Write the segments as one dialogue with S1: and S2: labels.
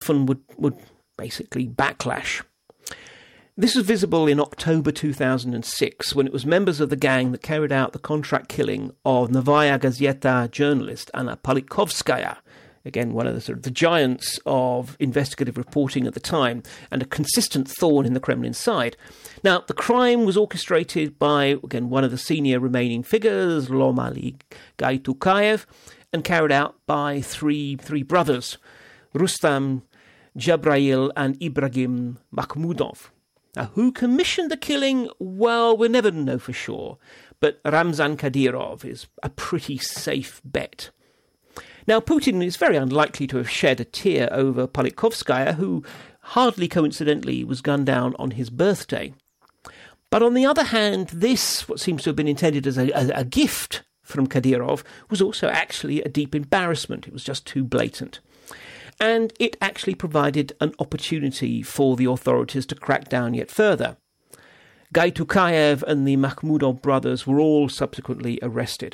S1: often would basically backlash. This was visible in October 2006 when it was members of the gang that carried out the contract killing of Novaya Gazeta journalist Anna Politkovskaya, again one of the giants of investigative reporting at the time and a consistent thorn in the Kremlin side. Now, the crime was orchestrated by, again, one of the senior remaining figures, Lom-Ali Gaitukayev, and carried out by three brothers, Rustam, Jabrail and Ibrahim Makhmudov. Now, who commissioned the killing? Well, we'll never know for sure, but Ramzan Kadyrov is a pretty safe bet. Now, Putin is very unlikely to have shed a tear over Politkovskaya, who, hardly coincidentally, was gunned down on his birthday. But on the other hand, this, what seems to have been intended as a gift from Kadyrov, was also actually a deep embarrassment. It was just too blatant. And it actually provided an opportunity for the authorities to crack down yet further. Gaitukayev and the Makhmudov brothers were all subsequently arrested.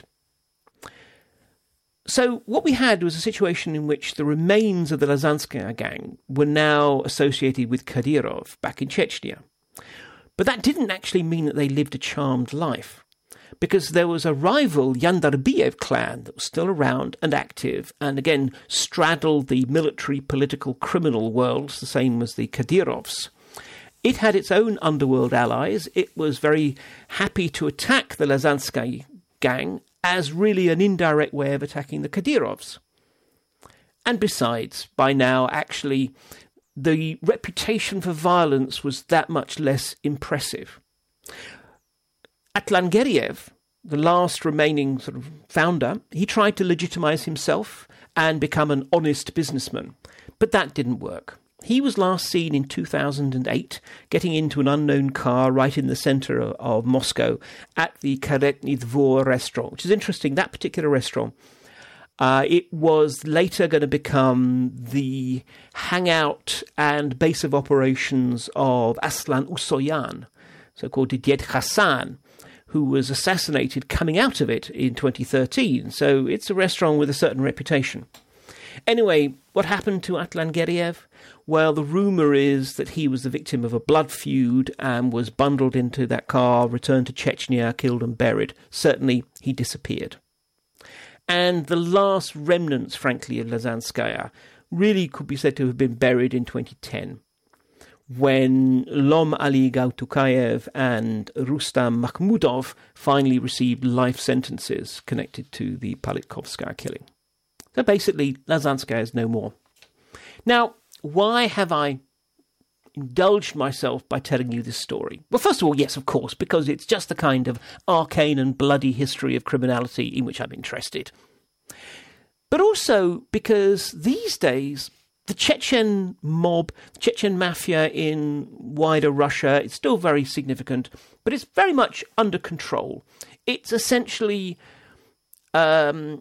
S1: So what we had was a situation in which the remains of the Lazanskaya gang were now associated with Kadyrov back in Chechnya. But that didn't actually mean that they lived a charmed life, because there was a rival Yandarbiyev clan that was still around and active, and again straddled the military, political, criminal worlds, the same as the Kadyrovs. It had its own underworld allies. It was very happy to attack the Lazansky gang as really an indirect way of attacking the Kadyrovs. And besides, by now, actually, the reputation for violence was that much less impressive. Atlan Geriev, the last remaining sort of founder, he tried to legitimize himself and become an honest businessman, but that didn't work. He was last seen in 2008 getting into an unknown car right in the centre of Moscow at the Karetny Dvor restaurant, which is interesting. That particular restaurant, it was later going to become the hangout and base of operations of Aslan Usoyan, so-called Didier Hassan, who was assassinated coming out of it in 2013. So it's a restaurant with a certain reputation. Anyway, what happened to Atlan Geriev? Well, the rumour is that he was the victim of a blood feud and was bundled into that car, returned to Chechnya, killed and buried. Certainly, he disappeared. And the last remnants, frankly, of Lazanskaya really could be said to have been buried in 2010, when Lom-Ali Gaitukayev and Rustam Makhmudov finally received life sentences connected to the Politkovskaya killing. So basically, Lazanskaya is no more. Now, why have I indulged myself by telling you this story? Well, first of all, yes, of course, because it's just the kind of arcane and bloody history of criminality in which I'm interested. But also because these days, the Chechen mob, the Chechen mafia in wider Russia, it's still very significant, but it's very much under control. It's essentially, let's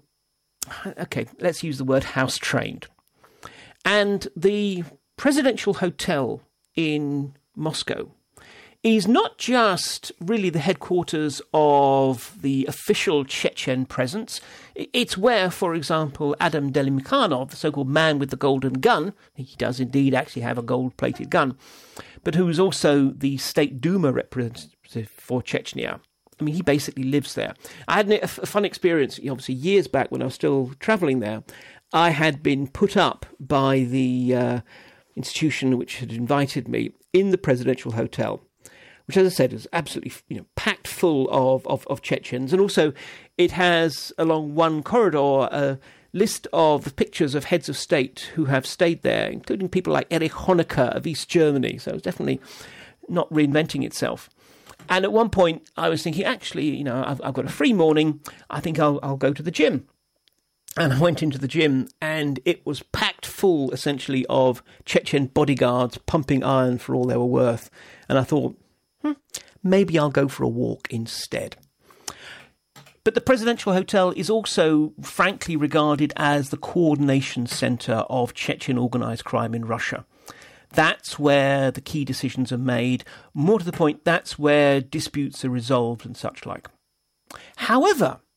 S1: use the word house-trained. And the presidential hotel in Moscow is not just really the headquarters of the official Chechen presence. It's where, for example, Adam Delimkhanov, the so-called man with the golden gun, he does indeed actually have a gold-plated gun, but who is also the State Duma representative for Chechnya. I mean, he basically lives there. I had a fun experience, obviously, years back when I was still travelling there. I had been put up by the institution which had invited me in the presidential hotel, which, as I said, is absolutely packed full of Chechens. And also it has, along one corridor, a list of the pictures of heads of state who have stayed there, including people like Erich Honecker of East Germany. So it's definitely not reinventing itself. And at one point I was thinking, actually, I've got a free morning. I think I'll go to the gym. And I went into the gym, and it was packed full, essentially, of Chechen bodyguards pumping iron for all they were worth. And I thought, maybe I'll go for a walk instead. But the presidential hotel is also, frankly, regarded as the coordination centre of Chechen organised crime in Russia. That's where the key decisions are made. More to the point, that's where disputes are resolved and such like. However,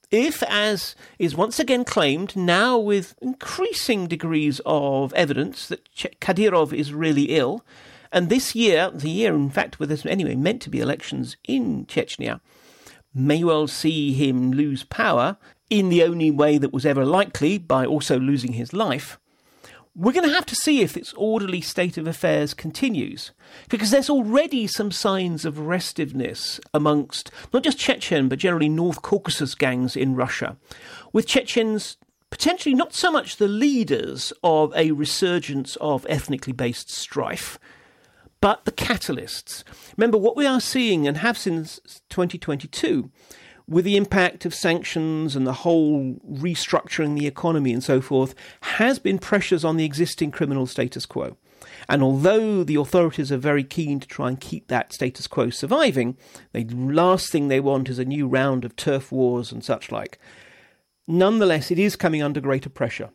S1: If, as is once again claimed, now with increasing degrees of evidence that Kadyrov is really ill, and this year, the year in fact where there's anyway meant to be elections in Chechnya, may well see him lose power in the only way that was ever likely, by also losing his life, we're going to have to see if this orderly state of affairs continues, because there's already some signs of restiveness amongst not just Chechen, but generally North Caucasus gangs in Russia, with Chechens potentially not so much the leaders of a resurgence of ethnically based strife, but the catalysts. Remember, what we are seeing, and have since 2022, with the impact of sanctions and the whole restructuring the economy and so forth, has been pressures on the existing criminal status quo. And although the authorities are very keen to try and keep that status quo surviving, the last thing they want is a new round of turf wars and such like. Nonetheless, it is coming under greater pressure.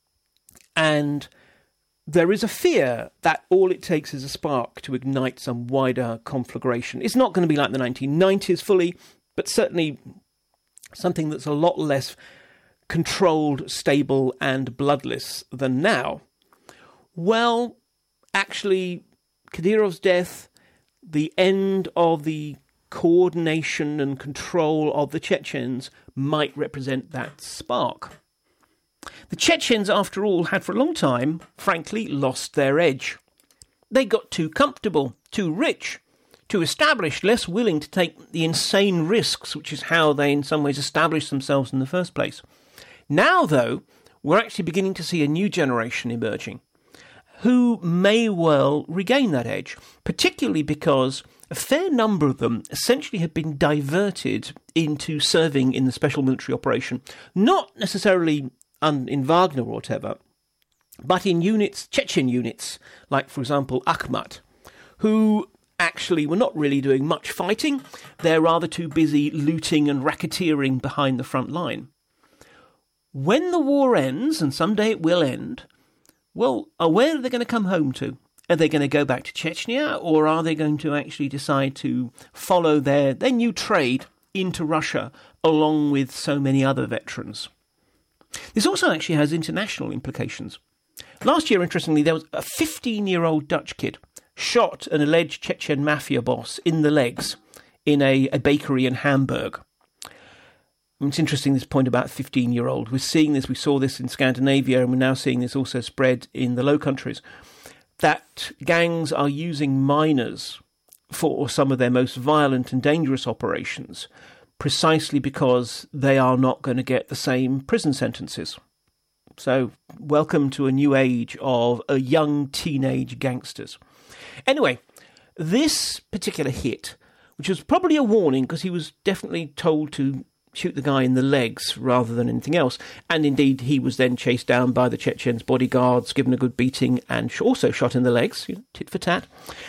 S1: And there is a fear that all it takes is a spark to ignite some wider conflagration. It's not going to be like the 1990s fully, but certainly something that's a lot less controlled, stable, and bloodless than now. Well, actually, Kadyrov's death, the end of the coordination and control of the Chechens, might represent that spark. The Chechens, after all, had for a long time, frankly, lost their edge. They got too comfortable, too rich, too established, less willing to take the insane risks, which is how they in some ways established themselves in the first place. Now, though, we're actually beginning to see a new generation emerging who may well regain that edge, particularly because a fair number of them essentially have been diverted into serving in the special military operation, not necessarily in Wagner or whatever, but in units, Chechen units, like, for example, Akhmat, who actually were not really doing much fighting. They're rather too busy looting and racketeering behind the front line. When the war ends, and someday it will end, well, where are they going to come home to? Are they going to go back to Chechnya, or are they going to actually decide to follow their new trade into Russia, along with so many other veterans? This also actually has international implications. Last year, interestingly, there was a 15-year-old Dutch kid shot an alleged Chechen mafia boss in the legs in a bakery in Hamburg. It's interesting, this point about 15-year-old. We're seeing this, we saw this in Scandinavia, and we're now seeing this also spread in the Low Countries, that gangs are using minors for some of their most violent and dangerous operations, precisely because they are not going to get the same prison sentences. So, welcome to a new age of young teenage gangsters. Anyway, this particular hit, which was probably a warning because he was definitely told to shoot the guy in the legs rather than anything else, and indeed he was then chased down by the Chechens' bodyguards, given a good beating, and also shot in the legs, tit for tat.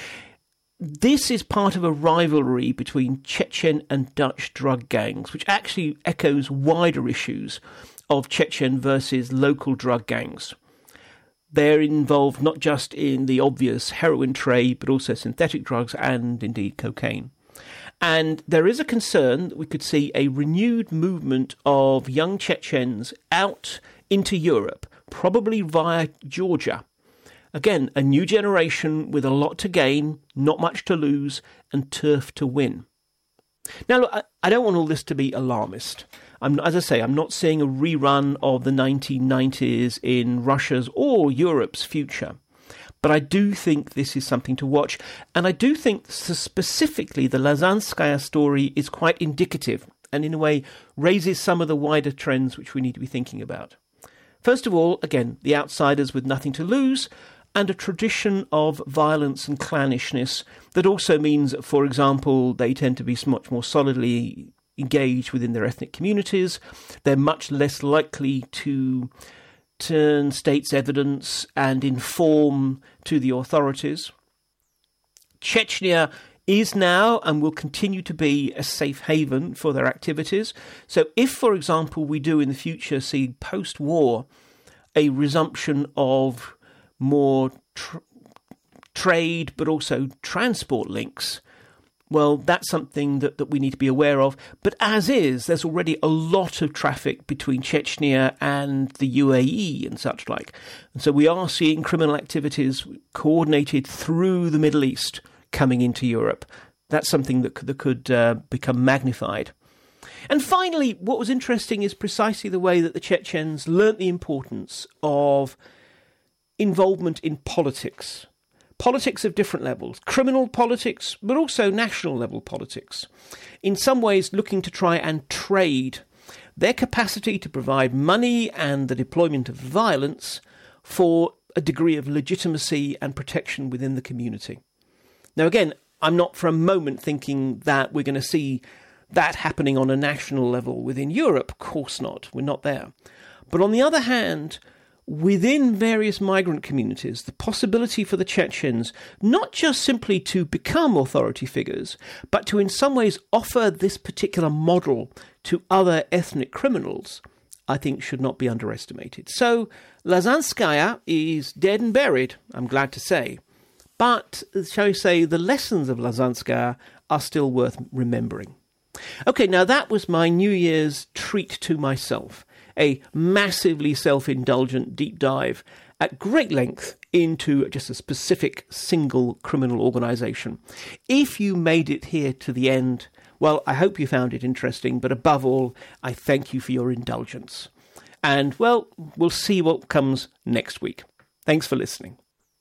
S1: This is part of a rivalry between Chechen and Dutch drug gangs, which actually echoes wider issues of Chechen versus local drug gangs. They're involved not just in the obvious heroin trade, but also synthetic drugs and indeed cocaine. And there is a concern that we could see a renewed movement of young Chechens out into Europe, probably via Georgia. Again, a new generation with a lot to gain, not much to lose, and turf to win. Now, look, I don't want all this to be alarmist. As I say, I'm not seeing a rerun of the 1990s in Russia's or Europe's future. But I do think this is something to watch. And I do think specifically the Lazanskaya story is quite indicative and in a way raises some of the wider trends which we need to be thinking about. First of all, again, the outsiders with nothing to lose, and a tradition of violence and clannishness that also means, for example, they tend to be much more solidly engaged within their ethnic communities. They're much less likely to turn state's evidence and inform to the authorities. Chechnya is now and will continue to be a safe haven for their activities. So if, for example, we do in the future see post-war a resumption of more trade but also transport links, well, that's something that we need to be aware of. But as is, there's already a lot of traffic between Chechnya and the UAE and such like. And so we are seeing criminal activities coordinated through the Middle East coming into Europe. That's something that could become magnified. And finally, what was interesting is precisely the way that the Chechens learnt the importance of involvement in politics. Politics of different levels, criminal politics, but also national level politics. In some ways, looking to try and trade their capacity to provide money and the deployment of violence for a degree of legitimacy and protection within the community. Now, again, I'm not for a moment thinking that we're going to see that happening on a national level within Europe. Of course not. We're not there. But on the other hand, within various migrant communities, the possibility for the Chechens not just simply to become authority figures, but to in some ways offer this particular model to other ethnic criminals, I think should not be underestimated. So Lazanskaya is dead and buried, I'm glad to say. But, shall we say, the lessons of Lazanskaya are still worth remembering. Okay, now that was my New Year's treat to myself. A massively self-indulgent deep dive at great length into just a specific single criminal organisation. If you made it here to the end, well, I hope you found it interesting, but above all, I thank you for your indulgence. And, well, we'll see what comes next week. Thanks for listening.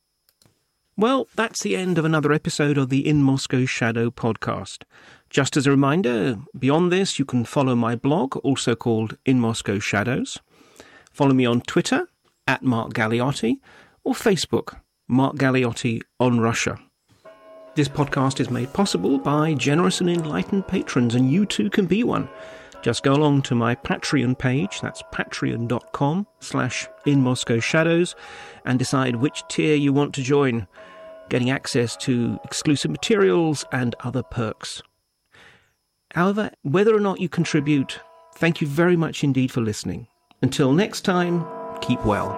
S1: Well, that's the end of another episode of the In Moscow Shadow podcast. Just as a reminder, beyond this, you can follow my blog, also called In Moscow Shadows. Follow me on Twitter, @Mark Galeotti, or Facebook, Mark Galeotti on Russia. This podcast is made possible by generous and enlightened patrons, and you too can be one. Just go along to my Patreon page, that's patreon.com/InMoscowShadows, and decide which tier you want to join, getting access to exclusive materials and other perks. However, whether or not you contribute, thank you very much indeed for listening. Until next time, keep well.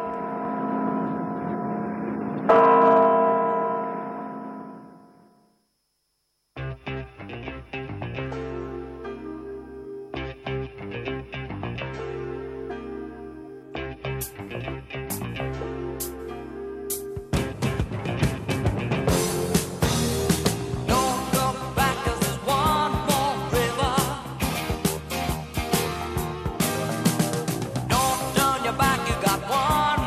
S2: Back, you got one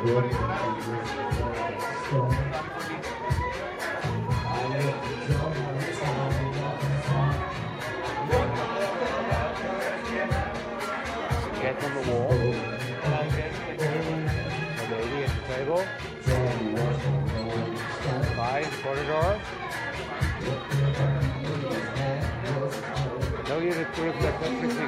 S2: Get on the wall. The lady at the table. By the corridor. No, you have to reflect that fixing.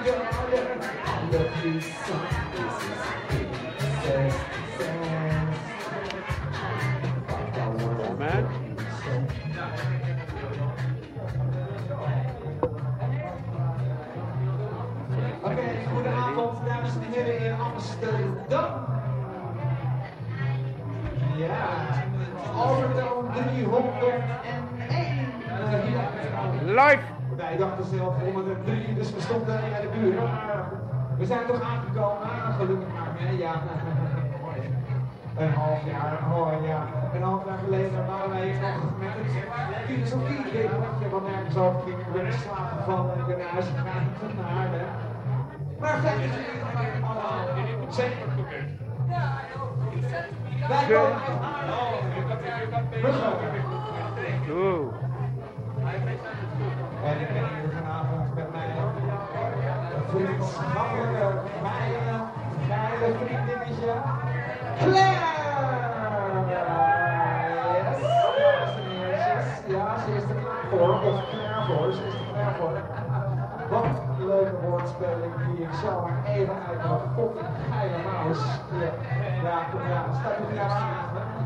S2: Man.
S3: Oké, goedenavond dames en heren in Amsterdam. Ja, Amsterdam 301.
S2: Live!
S3: Wij dachten zelf 103, dus we stonden bij de buren. Maar we zijn toch aangekomen, gelukkig maar. Ja, een half jaar geleden waren wij hier nog met het filosofie-dingetje, wat nergens over ging. We werden slapen van de garage gaan tot naar Haarlem. Maar fijn dat jullie allemaal zeker. Wij komen uit Haarlem.
S2: Oeh.
S3: En ik ben hier vanavond met mijn vriendschappelijke, geile vriendinnetje, Claire! Ja, ze is er klaar voor. Of klaar voor. Ze is er klaar voor. Wat een leuke woordspeling die ik zo maar even uit mijn fucking geile maus. Ja, staat er weer aan.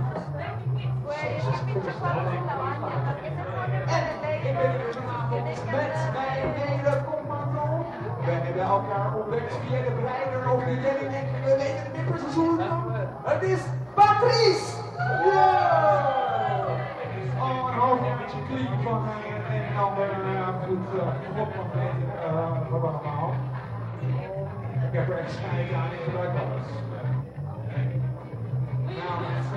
S3: En ik ben hier vanavond met mijn hele commando. We hebben elkaar ontdekt via de breider of de jelling. We weten het niet precies hoe het komt. Het is Patrice! Yeah! Al een half jaartje clean van een en ander goed God van wat allemaal. Ik heb er echt schijt aan, ik gebruik alles. Nou,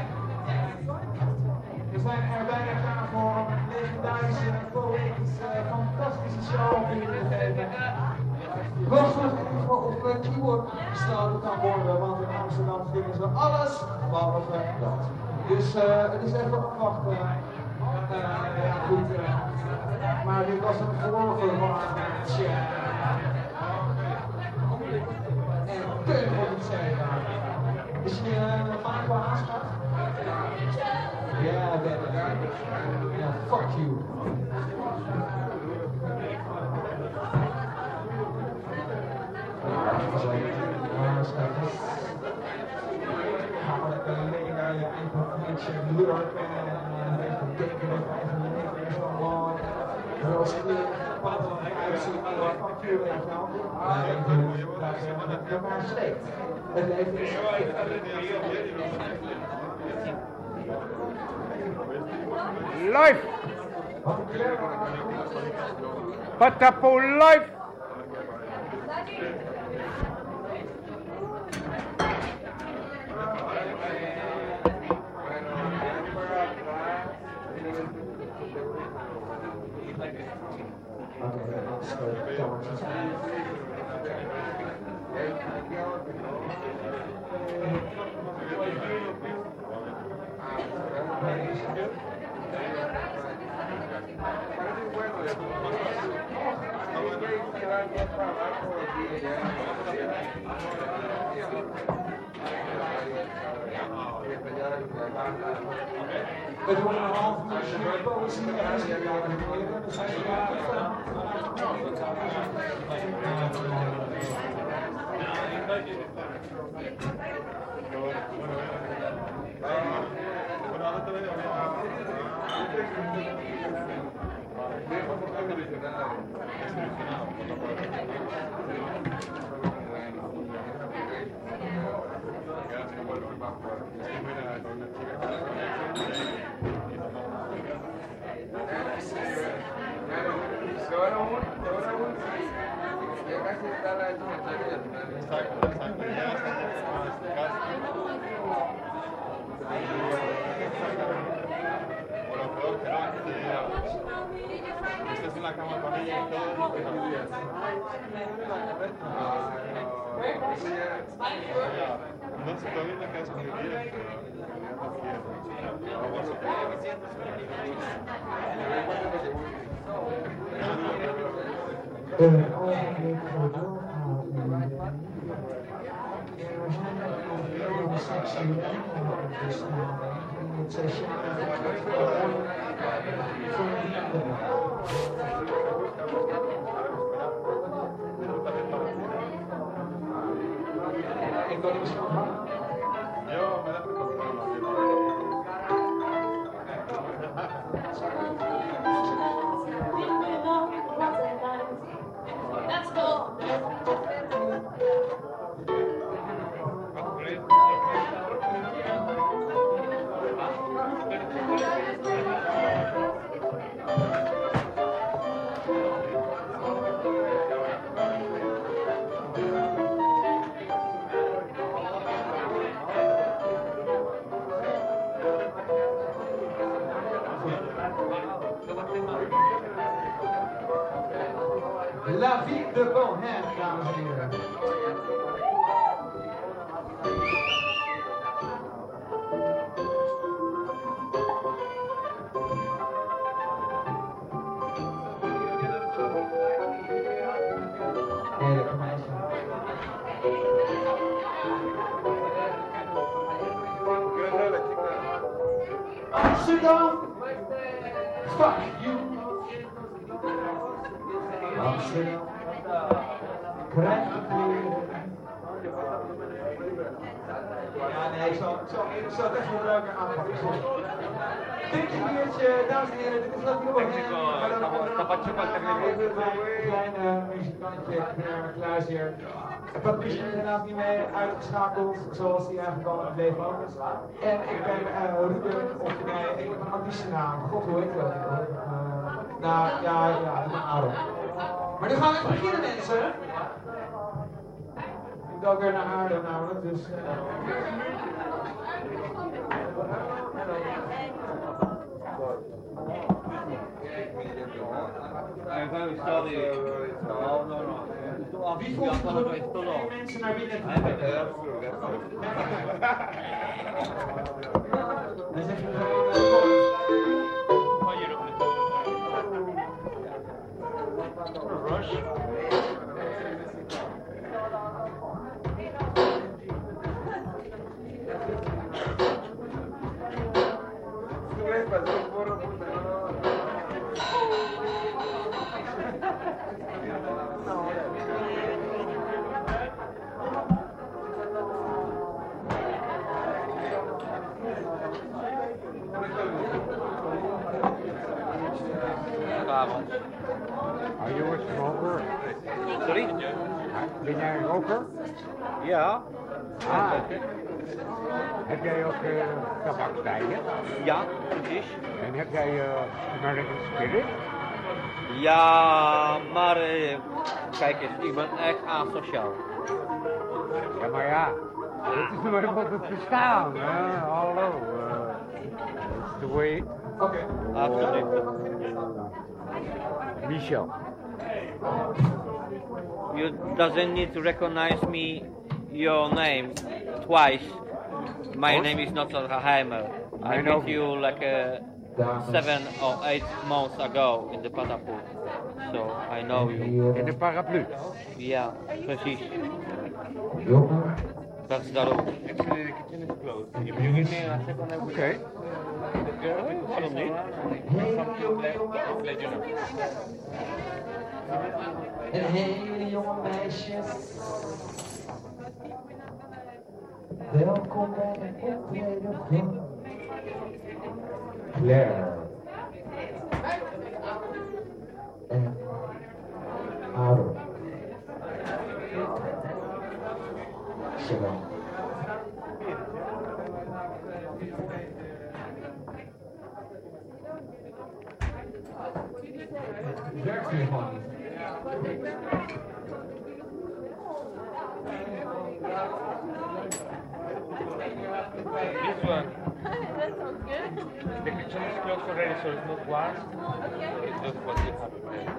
S3: we zijn er bijna klaar voor om een legendarische, poëtische, fantastische show te geven. Wacht nog even of mijn keyboard aangesloten kan worden, want in Amsterdam vinden ze alles behalve dat. Dus het is even afwachten. Ja, goed. Maar dit was een voorverwarmingje. En kun moet ik zeggen. Is je Marco aanschaf? Ja, baby. Ja, fuck you. Ga maar lekker alleen naar je eigen vriendje lurken en even denken dat wij van de Nederlanders van mooi. Zoals ik hier wat uitzien, maar fuck you, weet je wel. Nee, ik doe dat je maar steekt. Het leven is
S2: Live! Patapo live!
S3: Het wordt een half uurtje poëzie en muziek. Dat zijn Een ogenblik geduld houden. Er zijn nog veel seksueel op de snelweg in het station Ik wil niet zo hard.
S4: Let's go.
S3: La vie de Bohème, dames en heren. Heerlijke meisje. Amsterdam, fuck you. Amsterdam, krijg je kleren. Ja, nee, ik zal het echt wel leuker aanpakken. Dit is een biertje, dames en heren, dit is wat nieuwe een klein muzikantje, Klaas hier. Patrice is helaas niet mee uitgeschakeld, zoals hij eigenlijk al in het leven ook is. En ik ben Ruben, of nee, ik heb een artiestennaam. God, hoe heet dat? Nou, ja, ik ben Aaron. Maar nu gaan we even beginnen, mensen. Ik wil ook weer naar Aarde namelijk, dus... Wie volgt de mensen naar binnen te brengen? Dan zeg je gewoon... Rush.
S2: Are you a smoker?
S5: Sorry?
S2: Ben jij een roker?
S5: Ja.
S2: Ah. Heb jij ook tabakstijgen?
S5: Ja, precies.
S2: En heb jij American Spirit?
S5: Ja, maar kijk eens, ik ben echt asociaal.
S2: Ja, maar ja, dit is maar wat het bestaan. Hallo. That's the way.
S3: Oké.
S5: Absoluut.
S2: Michel.
S5: You doesn't need to recognize me, your name, twice. My name is not Alzheimer. I met you like 7 or 8 months ago in the Patapult. So I know you.
S2: In de paraplu.
S5: Ja, precies.
S3: Jongen.
S5: Dat is daarom.
S2: Oké.
S5: Waarom niet?
S3: En hele jonge meisjes. Welkom bij het optreden van Claire. En Aaron. Shalom. Werkt hier gewoon niet.
S6: This one.
S4: That sounds good.
S6: The kitchen is closed already, so it's not washed. It's just what you have there.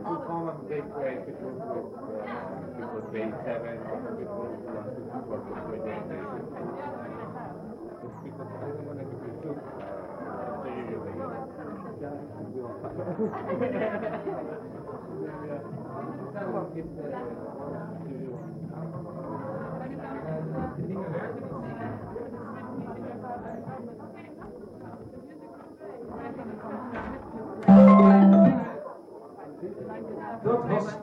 S2: will come and take place because people pay 7 or people want to support the project. It's because I don't want to give you soup. So usually,
S3: Dat was...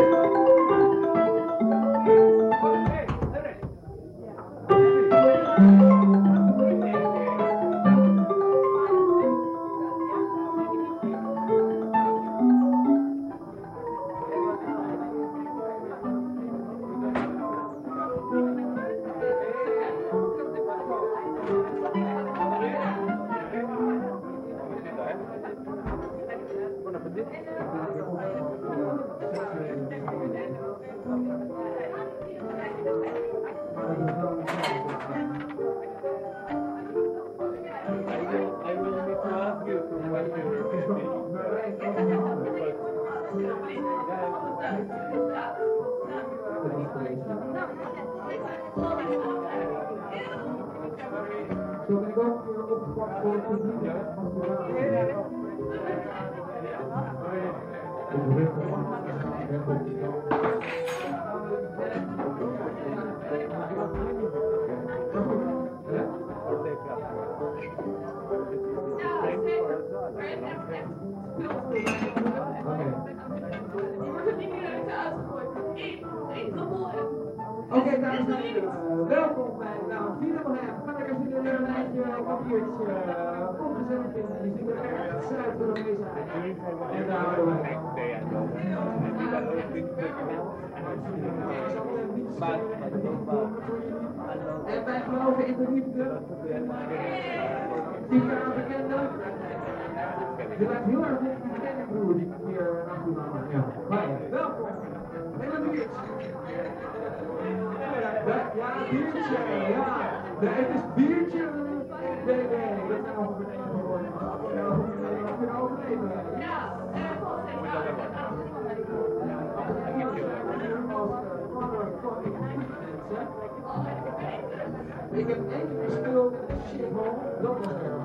S2: I will need to ask you to what
S3: Zo ben ik ook weer opgepakt voor het publiek. Oké, dames en heren, welkom bij de vierde moment. Gelukkig is er een lijntje papiertje omgezet. Je ziet er echt Zuid-Europees uit. En daar houden wij. En wij geloven in de liefde. Die gaan bekenden. Je lijkt heel erg op die bekende broer die hier naartoe nam. Ja. Maar welkom. En een biertje. Ja, biertje. Ja. Nee, het is biertje. Nee, dat zijn overleven geworden. Dat kunnen overleven. Ja, ik heb één keer gespeeld in de shithole, dat was er.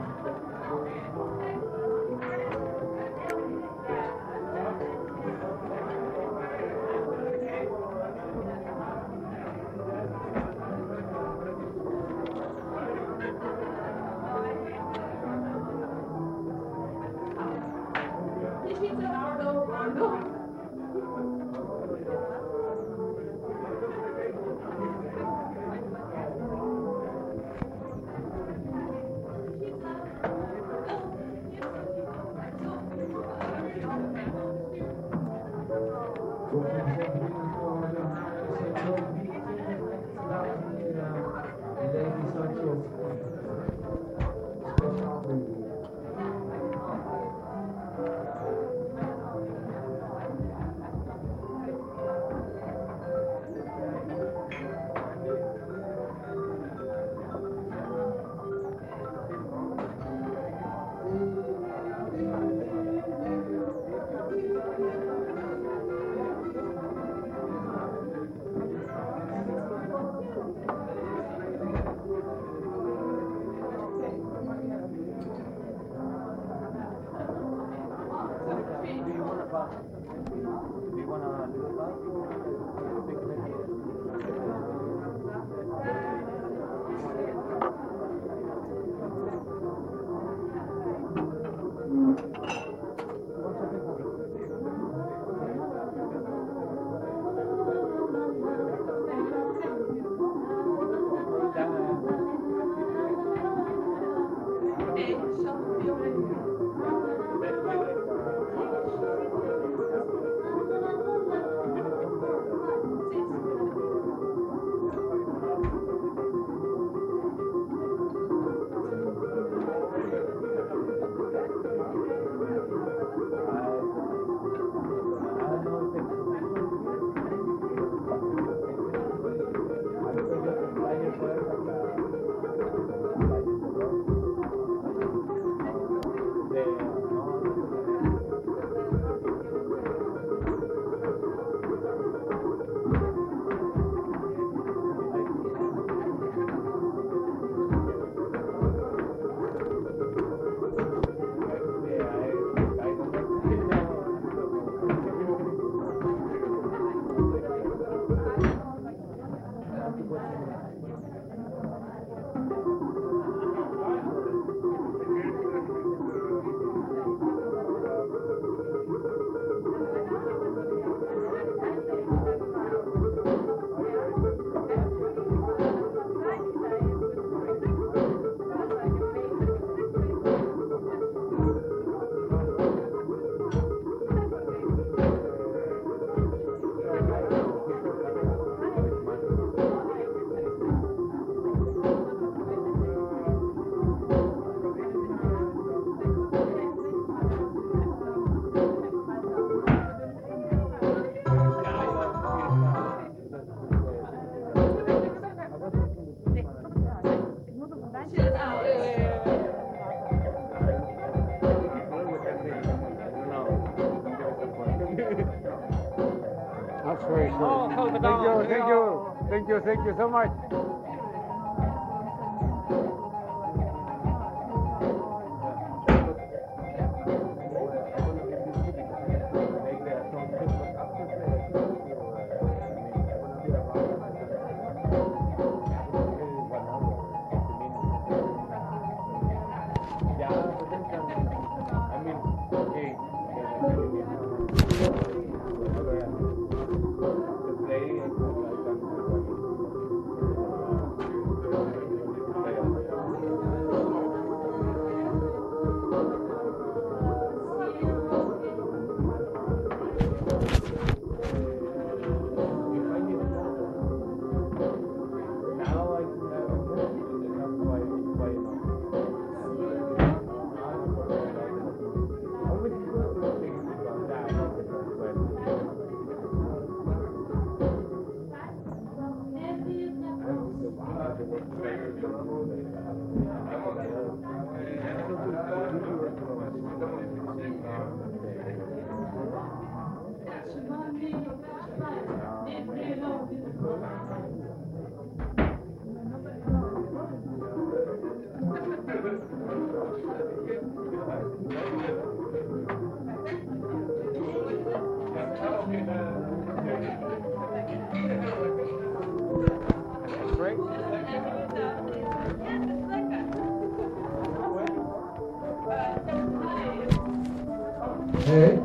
S2: Thank you so much.
S3: Hey.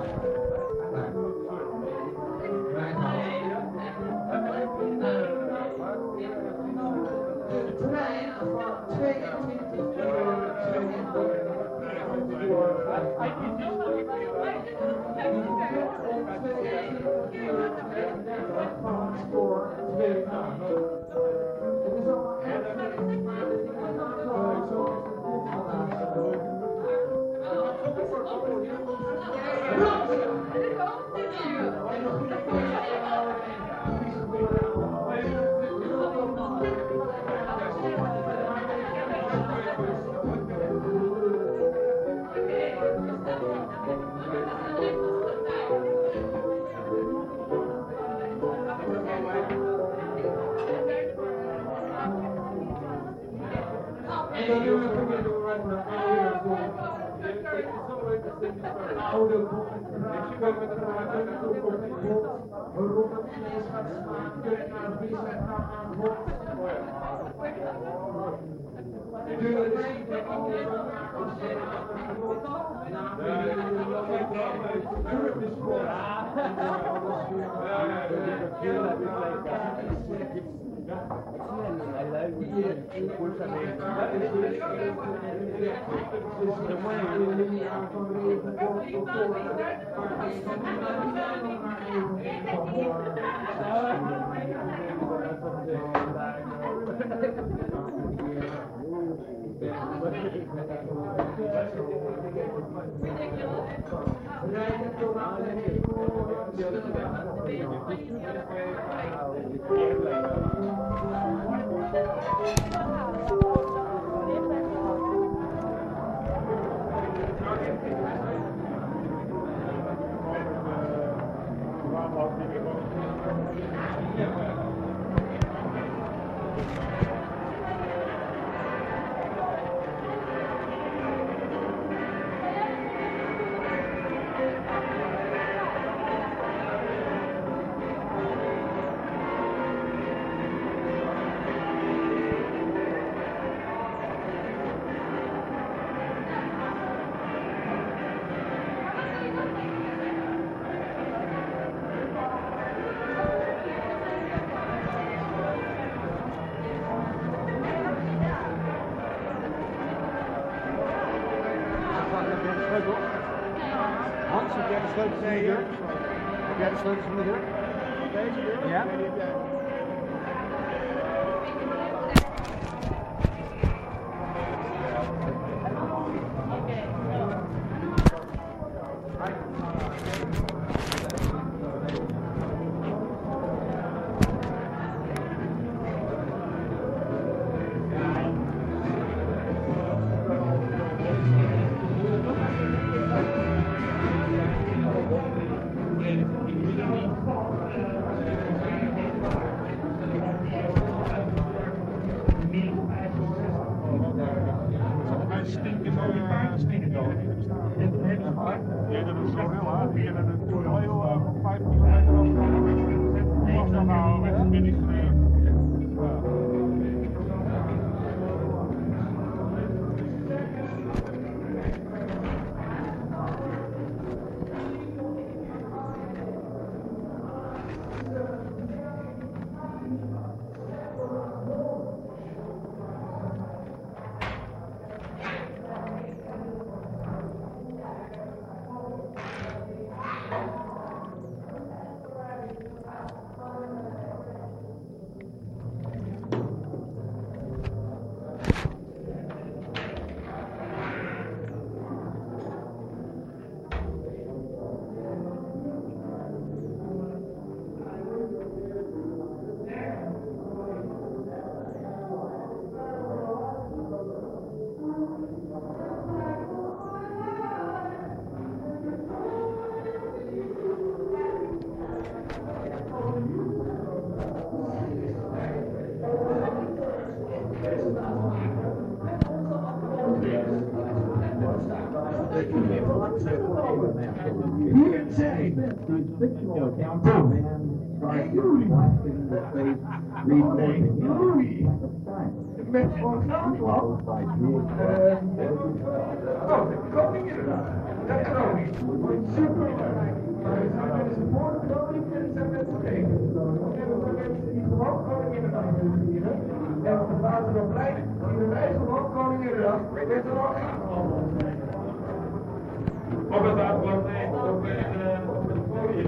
S3: Hans, heb jij de sleutels van de deur? Heb jij de sleutels van de deur? Deze deur? Ja.
S7: These fictional accounts of man trying to blasting the face, reporting him like a science. Controlled by big
S3: koning inderdaad. Ja, koning. Super. Er zijn mensen voor de koning en er zijn mensen tegen. En er zijn mensen die gewoon koning inderdaad willen vieren. En op de basis van blij, die wij gewoon koning inderdaad met er al ingenomen zijn.
S6: Op het aanbod, nee, op het podium.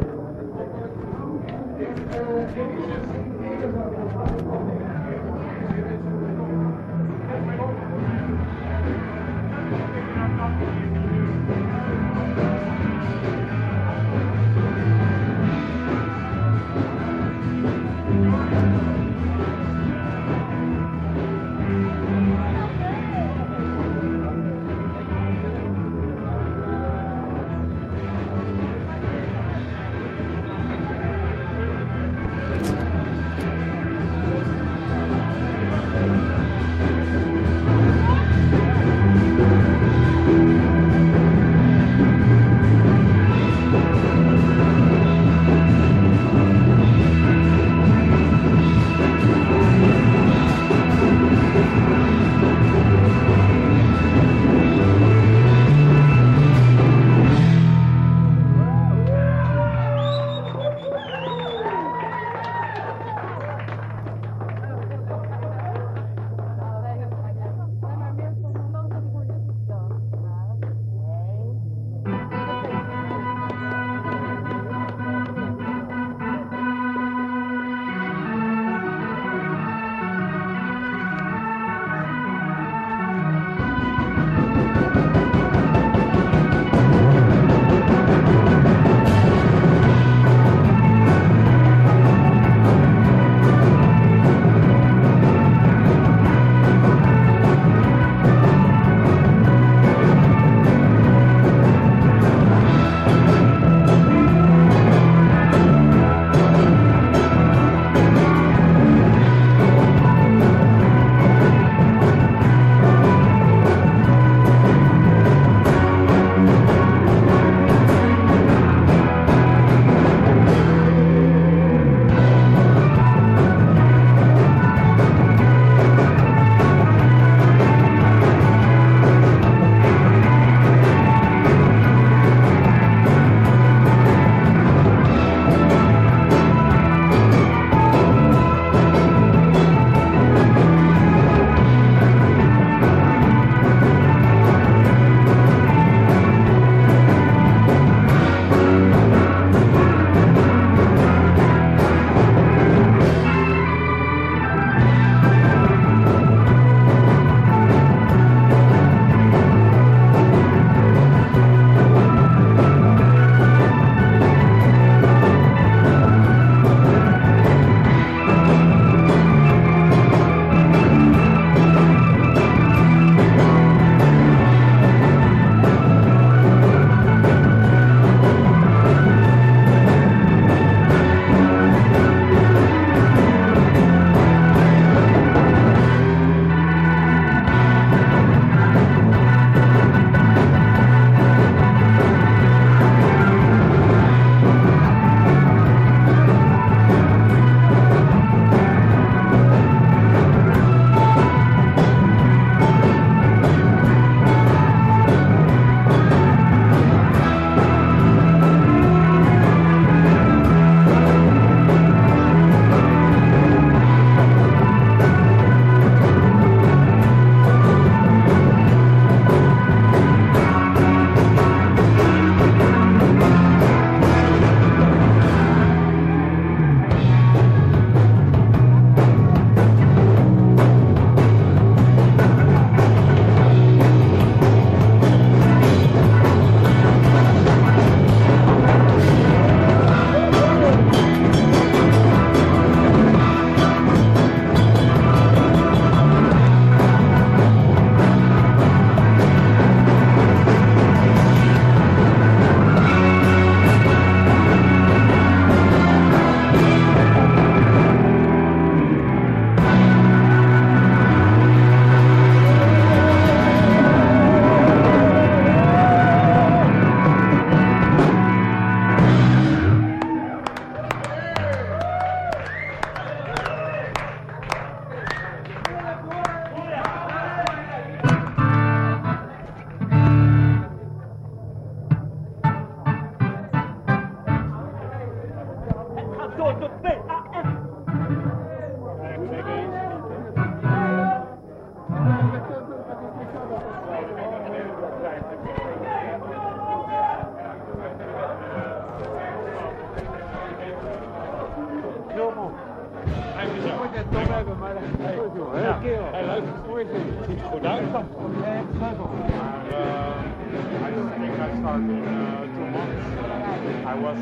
S2: om.
S6: Eigenlijk
S2: Je moet het dom hebben, maar dat is goed, joh. Heel kerel.
S6: Hij luistert
S2: Hoe is het?
S6: ziet er goed uit.
S2: Nee, sleutel.
S6: Maar I think I started in 2 months. I was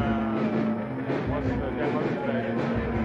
S6: demonstrating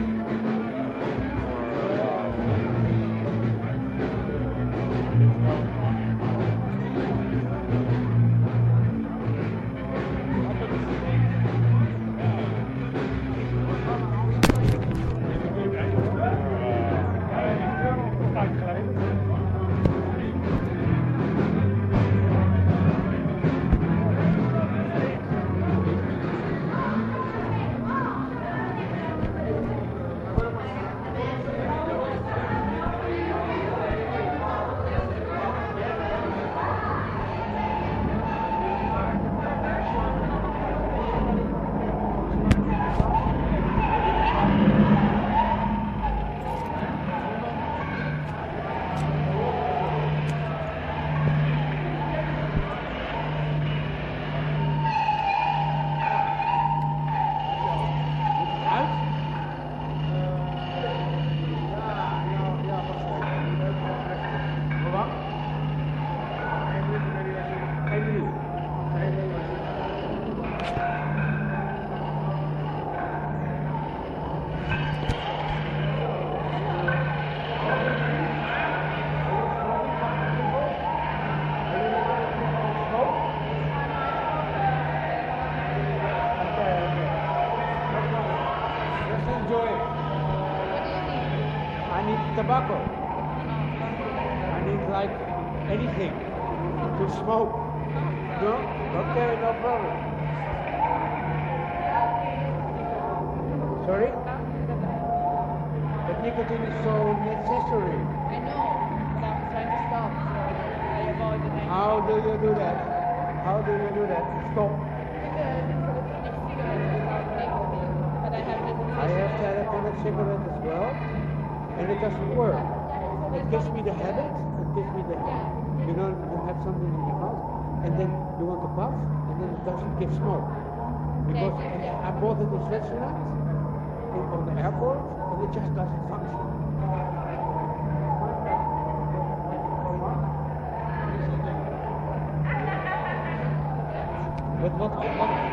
S2: tobacco. I need like anything to smoke. No? Okay, no problem. Sorry? But nicotine is so necessary.
S4: I know, but I'm trying to stop, so I avoid it.
S2: How do you do that? How do you do that? Stop.
S4: Because it's electronic cigarette without nicotine, but I have this.
S2: I have the electronic cigarette as well, and it doesn't work. It gives me the habit, it gives me the, you know, you have something in your mouth, and then you want to puff, and then it doesn't give smoke. Because I bought it in Switzerland, on the airport, and it just doesn't function. But what